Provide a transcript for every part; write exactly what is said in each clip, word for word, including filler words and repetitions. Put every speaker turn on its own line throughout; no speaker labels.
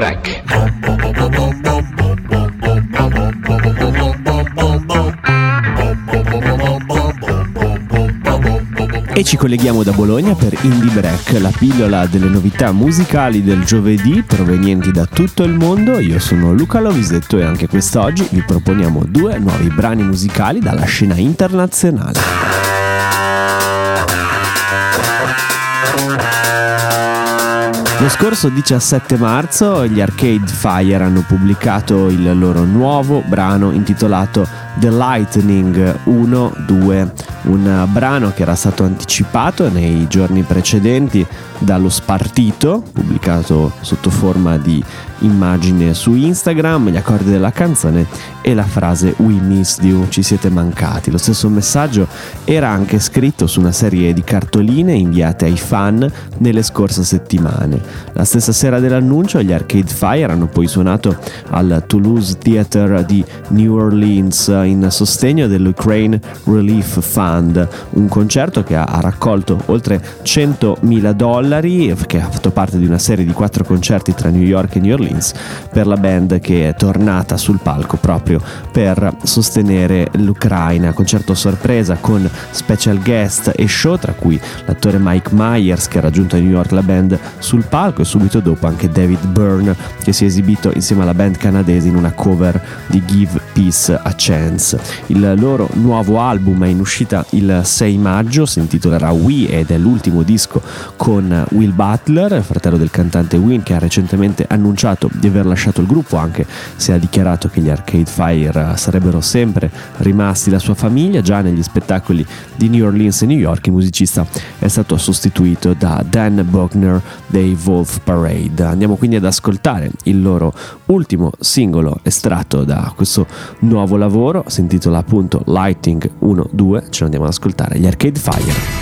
Break.
E ci colleghiamo da Bologna per Indie Break, la pillola delle novità musicali del giovedì provenienti da tutto il mondo. Io sono Luca Lovisetto e anche quest'oggi vi proponiamo due nuovi brani musicali dalla scena internazionale. Lo scorso diciassette marzo gli Arcade Fire hanno pubblicato il loro nuovo brano intitolato The Lightning uno due, un brano che era stato anticipato nei giorni precedenti dallo Spartito, pubblicato sotto forma di immagine su Instagram, gli accordi della canzone e la frase "We missed you", ci siete mancati. Lo stesso messaggio era anche scritto su una serie di cartoline inviate ai fan nelle scorse settimane. La stessa sera dell'annuncio gli Arcade Fire hanno poi suonato al Toulouse Theatre di New Orleans in sostegno dell'Ukraine Relief Fund, un concerto che ha raccolto oltre centomila dollari, che ha fatto parte di una serie di quattro concerti tra New York e New Orleans per la band che è tornata sul palco proprio per sostenere l'Ucraina. Concerto sorpresa con special guest e show, tra cui l'attore Mike Myers che ha raggiunto a New York la band sul palco, e subito dopo anche David Byrne che si è esibito insieme alla band canadese in una cover di Give Peace a Chance. Il loro nuovo album è in uscita il sei maggio, si intitolerà We ed è l'ultimo disco con Will Butler, fratello del cantante Win, che ha recentemente annunciato di aver lasciato il gruppo, anche se ha dichiarato che gli Arcade Fire sarebbero sempre rimasti la sua famiglia. Già negli spettacoli di New Orleans e New York il musicista è stato sostituito da Dan Buckner dei Wolf Parade. Andiamo quindi ad ascoltare il loro ultimo singolo estratto da questo nuovo lavoro, si intitola appunto Lightning uno due, ce lo andiamo ad ascoltare, gli Arcade Fire.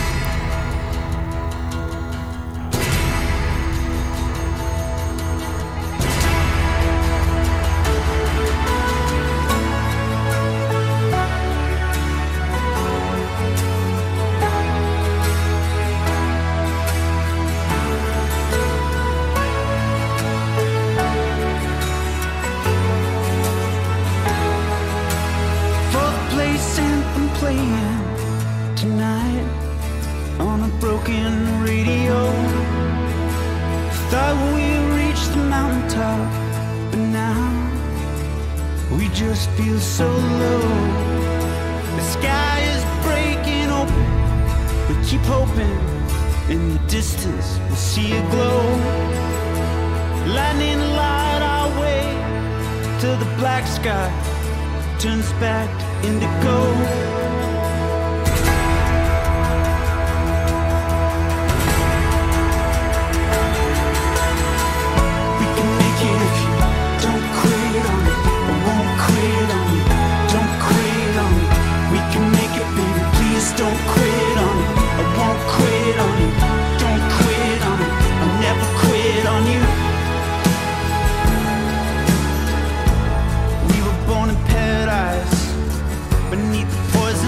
Beneath the poison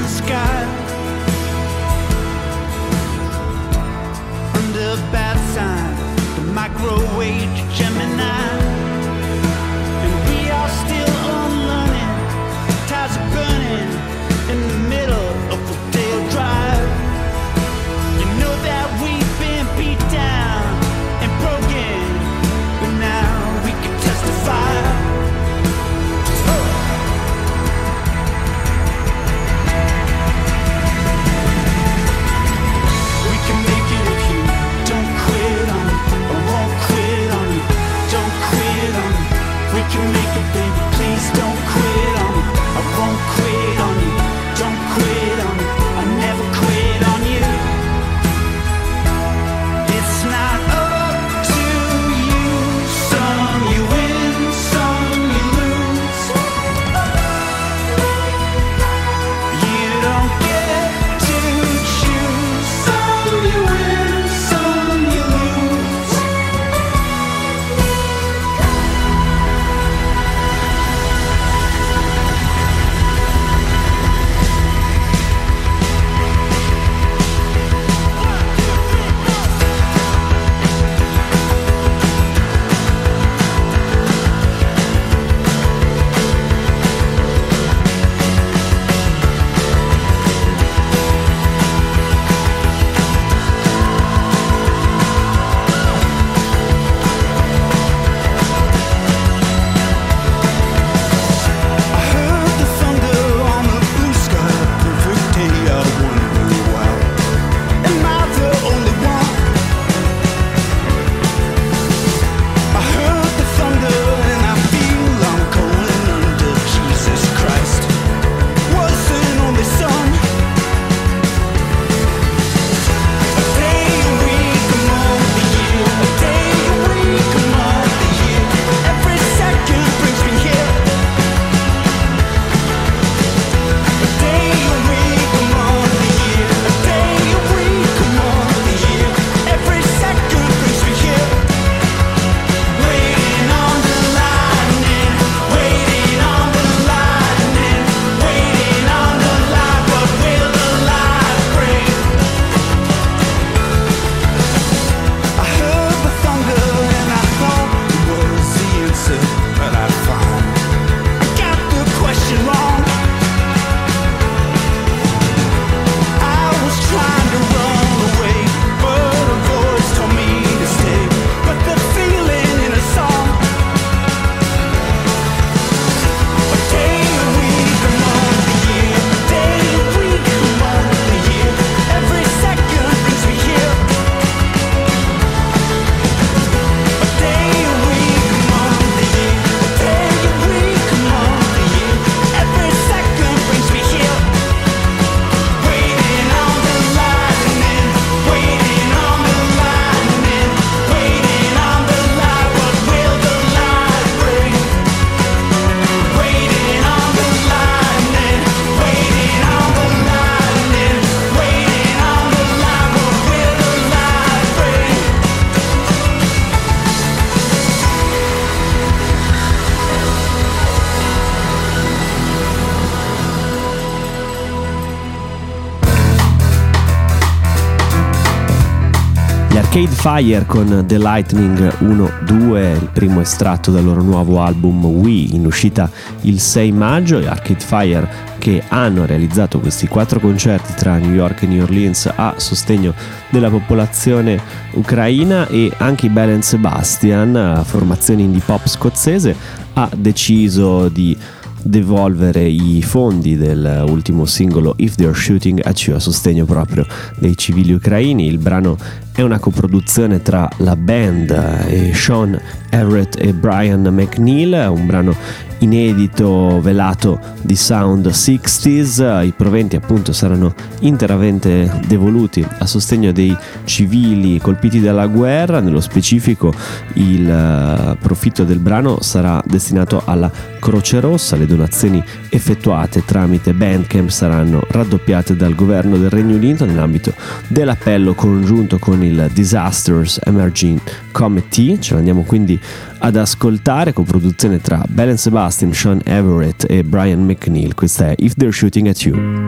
Arcade Fire con The Lightning uno due, il primo estratto dal loro nuovo album We, in uscita il sei maggio, e Arcade Fire che hanno realizzato questi quattro concerti tra New York e New Orleans a sostegno della popolazione ucraina. E anche i Belle and Sebastian, formazione indie pop scozzese, ha deciso di devolvere i fondi dell'ultimo singolo If They're Shooting at You a sostegno proprio dei civili ucraini. Il brano è una coproduzione tra la band e Sean Everett e Brian McNeil, un brano inedito velato di sound sessanta. I proventi appunto saranno interamente devoluti a sostegno dei civili colpiti dalla guerra. Nello specifico il profitto del brano sarà destinato alla Croce Rossa. Le donazioni effettuate tramite Bandcamp saranno raddoppiate dal governo del Regno Unito nell'ambito dell'appello congiunto con il Disasters Emerging Committee. Ce l'andiamo quindi ad ascoltare, coproduzione tra Belle and Sebastian, Sean Everett e Brian McNeil. Questa è If They're Shooting at You.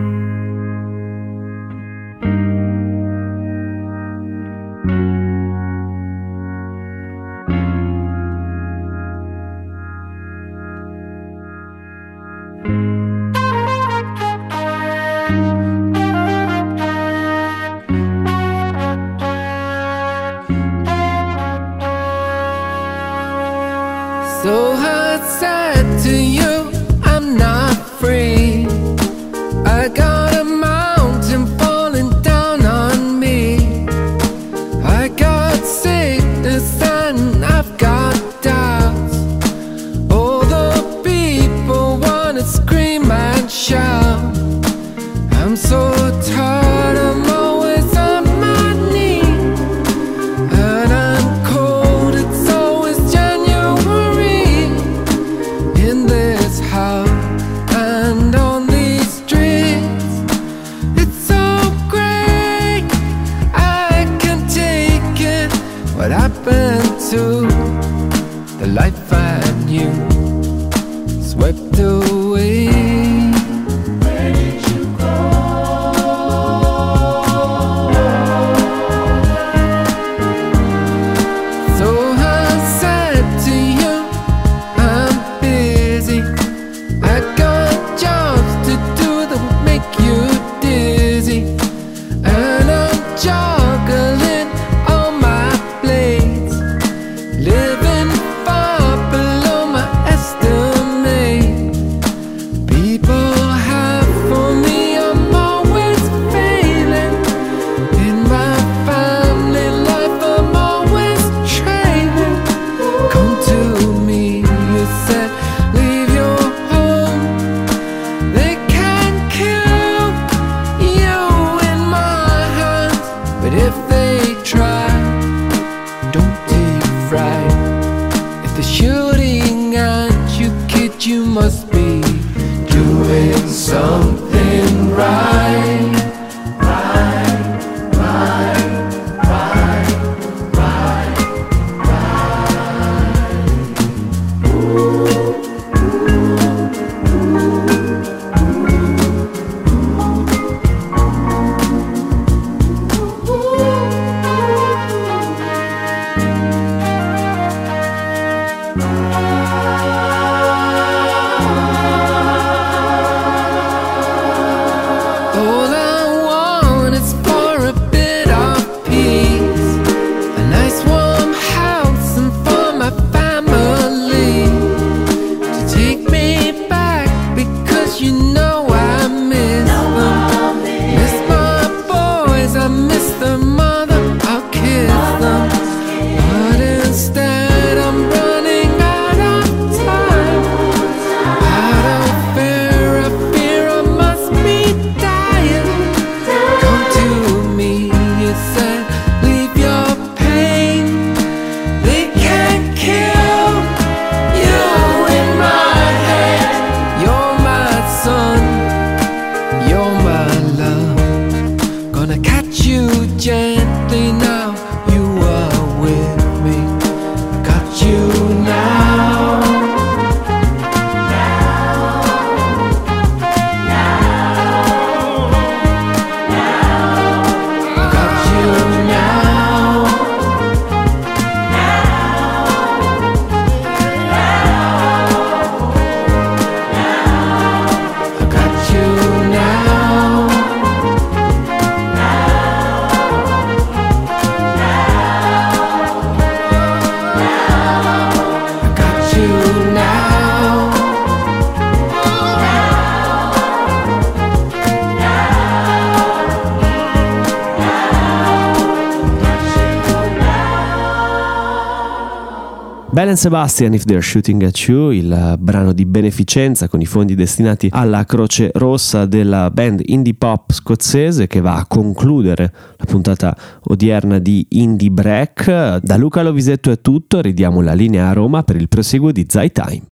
So I said to you, I'm not free. I got a mountain falling down on me. I got sickness and I've got doubts. All the people wanna scream and shout. I'm so tired, I'm always on my knees. And I'm cold, it's always January in this house and on these streets. It's so great, I can take it. What happened to the life I knew? Swept away. Where did you go? So I said to you, I'm busy. I got jobs to do that will make you dizzy. And I'm juggling all my plates, living far below my estimate. People have for me, I'm always failing. In my family life, I'm always trailing. Come to me, you said, leave your home. They can't kill you in my hands, but if they try, don't take fright. If they're shooting at you, kid, you must be doing something right. Right, right, right, right,
Belle and Sebastian, If They're Shooting at You, il brano di beneficenza con i fondi destinati alla Croce Rossa della band indie pop scozzese, che va a concludere la puntata odierna di Indie Break. Da Luca Lovisetto è tutto, ridiamo la linea a Roma per il proseguo di Zai Time.